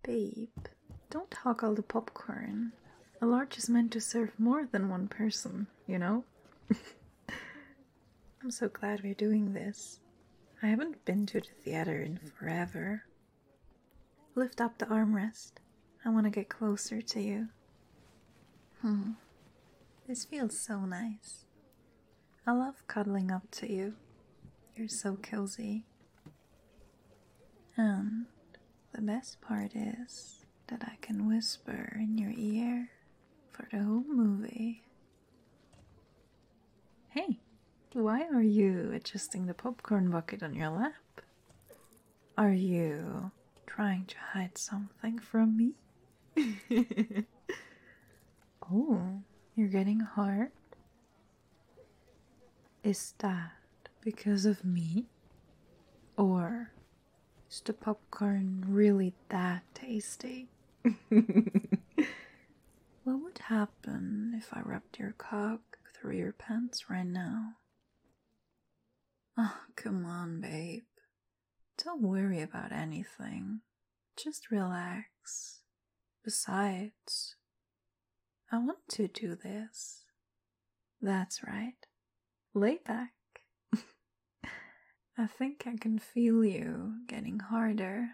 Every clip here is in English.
Babe, don't hog all the popcorn. A large is meant to serve more than one person, you know? I'm so glad we're doing this. I haven't been to the theater in forever. Lift up the armrest. I want to get closer to you. This feels so nice. I love cuddling up to you. You're so cozy. And the best part is that I can whisper in your ear for the whole movie. Hey, why are you adjusting the popcorn bucket on your lap? Are you trying to hide something from me? Oh, you're getting hard? Is that because of me? Or is the popcorn really that tasty? What would happen if I rubbed your cock through your pants right now? Oh, come on, babe. Don't worry about anything. Just relax. Besides, I want to do this. That's right. Lay back. I think I can feel you getting harder.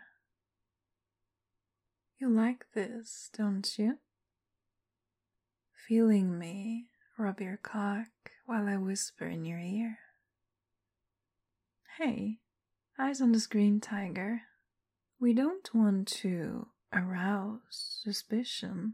You like this, don't you? Feeling me rub your cock while I whisper in your ear. Hey, eyes on the screen, tiger. We don't want to arouse suspicion.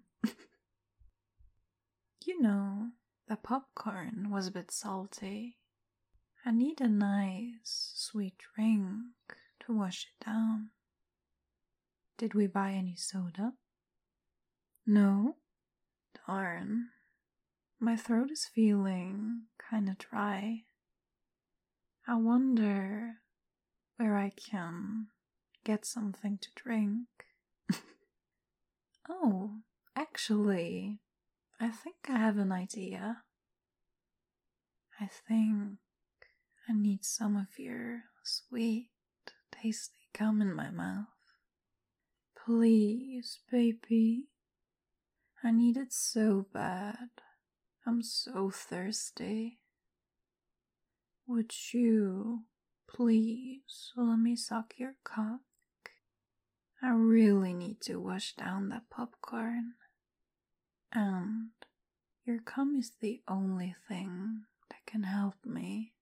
You know, the popcorn was a bit salty. I need a nice, sweet drink to wash it down. Did we buy any soda? No? Darn. My throat is feeling kinda dry. I wonder where I can get something to drink. Oh, actually, I think I have an idea. I think I need some of your sweet, tasty gum in my mouth. Please, baby. I need it so bad. I'm so thirsty. Would you please let me suck your cock? I really need to wash down that popcorn. And your cum is the only thing that can help me.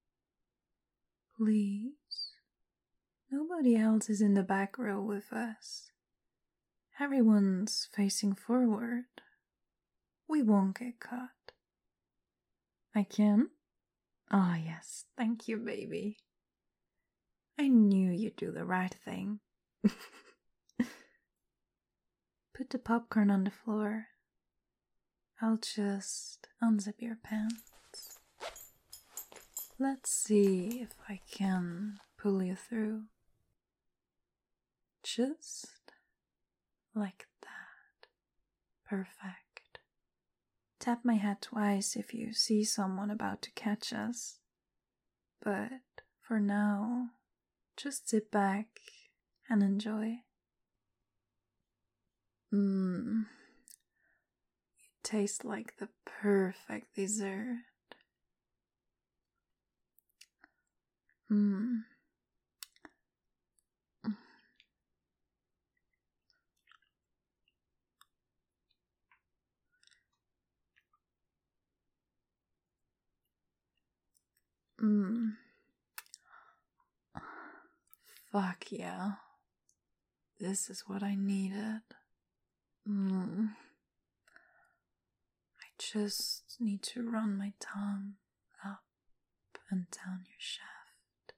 Please? Nobody else is in the back row with us. Everyone's facing forward. We won't get caught. I can? Ah, yes, thank you, baby. I knew you'd do the right thing. Put the popcorn on the floor. I'll just unzip your pants. Let's see if I can pull you through. Just like that. Perfect. Tap my head twice if you see someone about to catch us. But for now, just sit back and enjoy. You taste like the perfect dessert. Fuck yeah. This is what I needed. I just need to run my tongue up and down your shaft.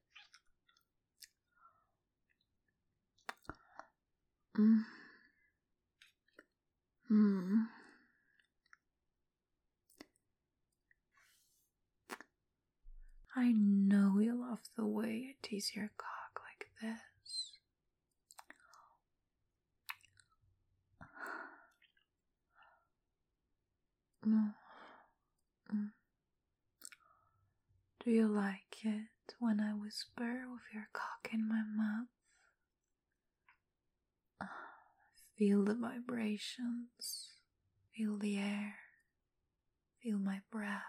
I know you love the way I tease your cock like this. Do you like it when I whisper with your cock in my mouth? Feel the vibrations, feel the air, feel my breath,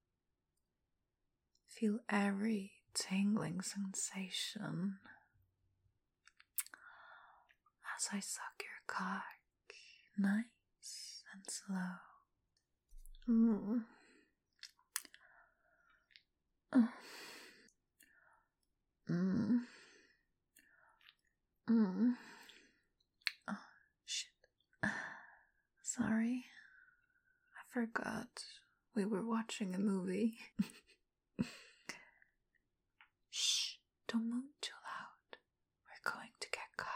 feel every tingling sensation as I suck your cock nice and slow. Oh, shit. Sorry. I forgot we were watching a movie. Shh, don't move too loud. We're going to get caught.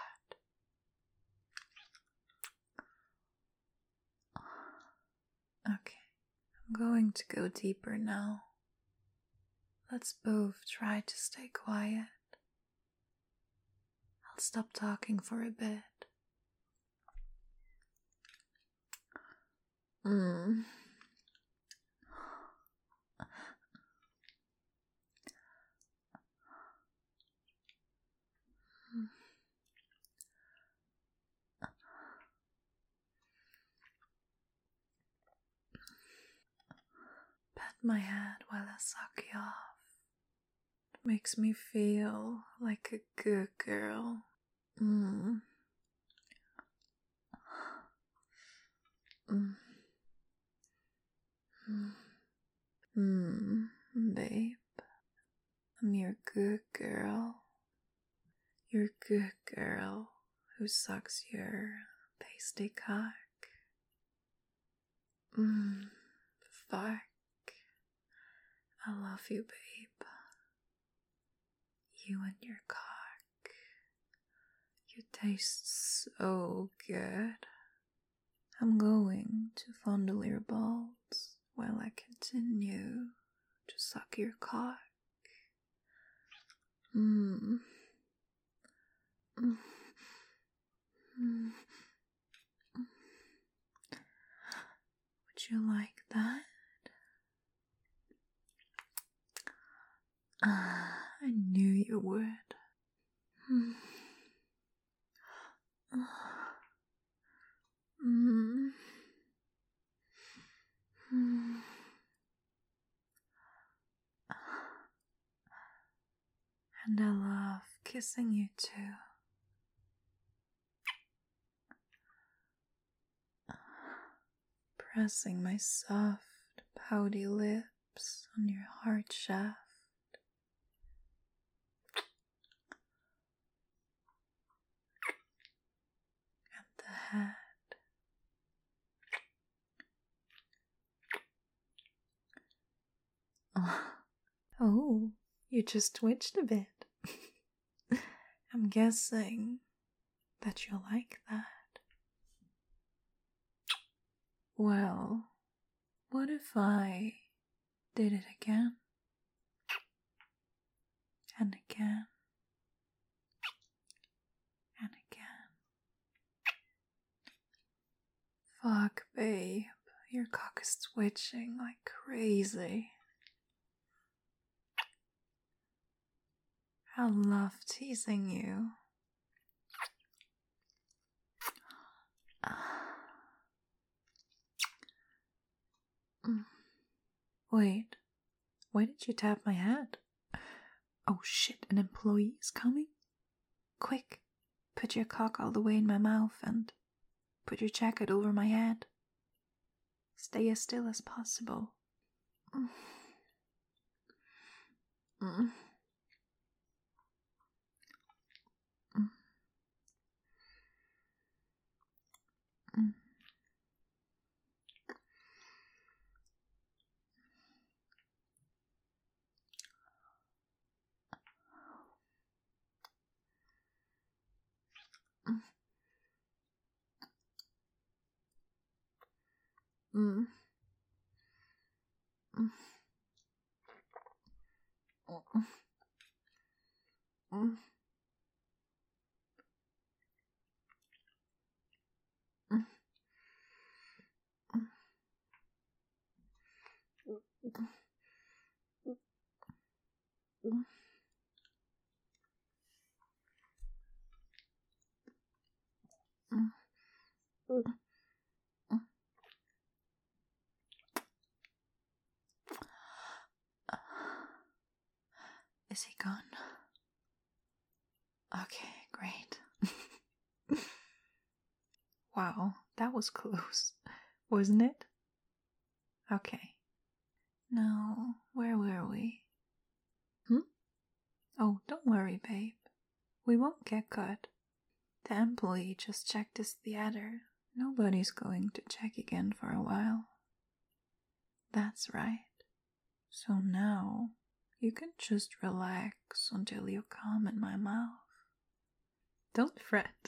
Okay, I'm going to go deeper now. Let's both try to stay quiet. I'll stop talking for a bit. Pat my head while I suck you off. It makes me feel like a good girl. Babe, I'm your good girl. Your good girl who sucks your pasty cock. Fuck. I love you, babe. You and your cock. You taste so good. I'm going to fondle your balls while I continue to suck your cock. Would you like that? I knew you would. And I love kissing you too. Pressing my soft, pouty lips on your heart shaft. And the head. Oh, you just twitched a bit. I'm guessing that you like that. Well, what if I did it again? And again. And again. Fuck, babe. Your cock is twitching like crazy. I love teasing you. Wait, why did you tap my head? Oh shit, an employee is coming? Quick, put your cock all the way in my mouth and put your jacket over my head. Stay as still as possible. Is he gone? Okay, great. Wow, that was close, wasn't it? Okay. Now, where were we? Oh, don't worry, babe. We won't get caught. The employee just checked this theater. Nobody's going to check again for a while. That's right. So now, you can just relax until you come in my mouth. Don't fret.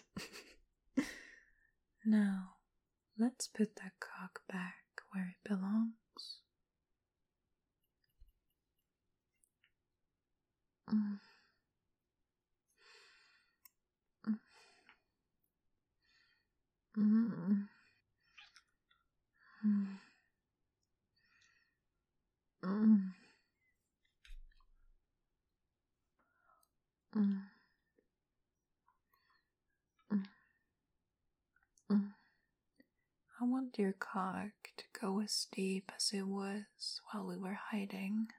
Now, let's put that cock back where it belongs. I want your cock to go as deep as it was while we were hiding.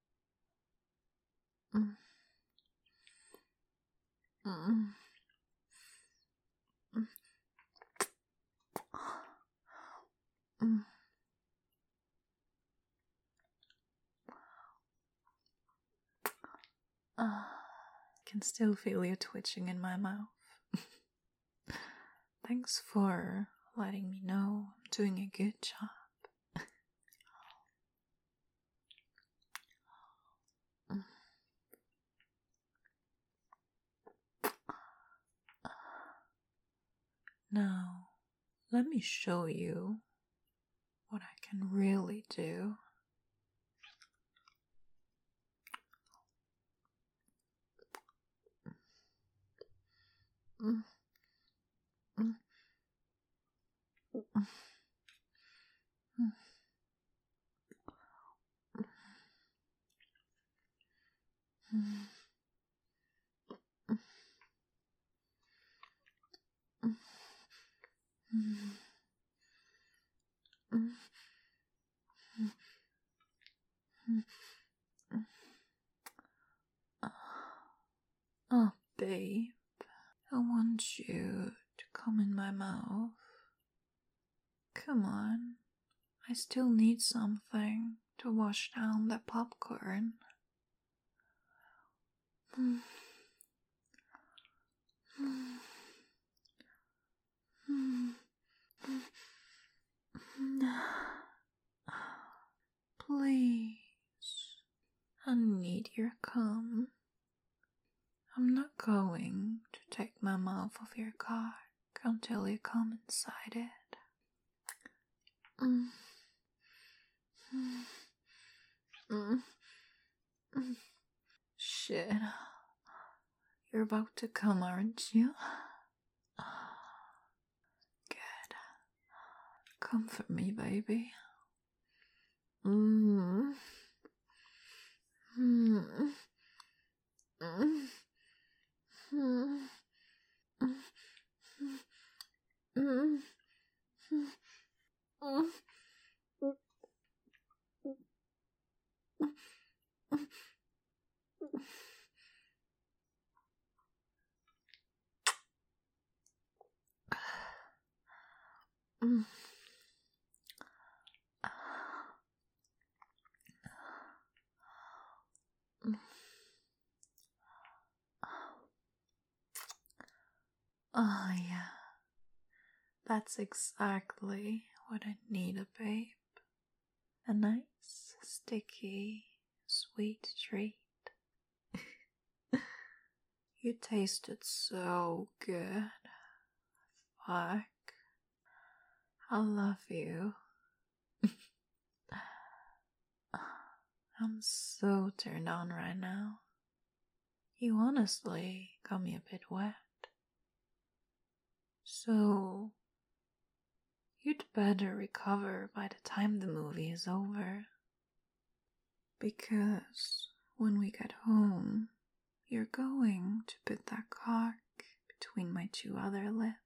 I can still feel you twitching in my mouth. Thanks for letting me know I'm doing a good job. Now, let me show you what I can really do. Oh, babe, I want you to come in my mouth. Come on, I still need something to wash down the popcorn. Please, I need your cum. I'm not going to take my mouth off your cock until you come inside it. Shit. You're about to come, aren't you? Good. Come for me, baby. Oh, yeah. That's exactly what I need, a babe. A nice, sticky, sweet treat. You tasted so good. Fuck. I love you. I'm so turned on right now. You honestly got me a bit wet. So, you'd better recover by the time the movie is over. Because when we get home, you're going to put that cock between my two other lips.